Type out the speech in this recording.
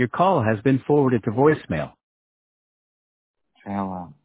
Your call has been forwarded to voicemail. Hello.